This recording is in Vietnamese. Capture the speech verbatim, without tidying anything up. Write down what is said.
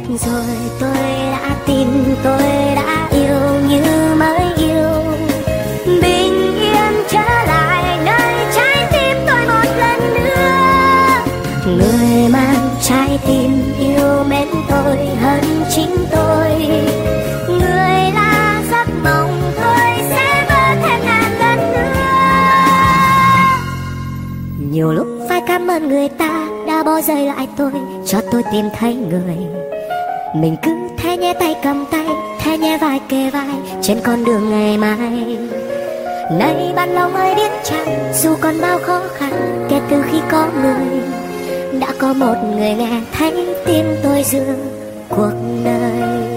rồi tôi đã tin, tôi đã yêu như mới yêu. Bình yên trở lại nơi trái tim tôi một lần nữa. Người mang trái tim yêu mến tôi hơn chính tôi. Người là giấc mộng tôi sẽ vỡ thêm ngàn lần nữa. Nhiều lúc phải cảm ơn người ta đã bỏ rơi lại tôi, cho tôi tìm thấy người. Mình cứ thế nhẹ tay cầm tay, thế nhẹ vai kề vai trên con đường ngày mai. Nay bạn lòng ơi biết chăng, dù còn bao khó khăn, kể từ khi có người, đã có một người nghe thấy tim tôi giữa cuộc đời.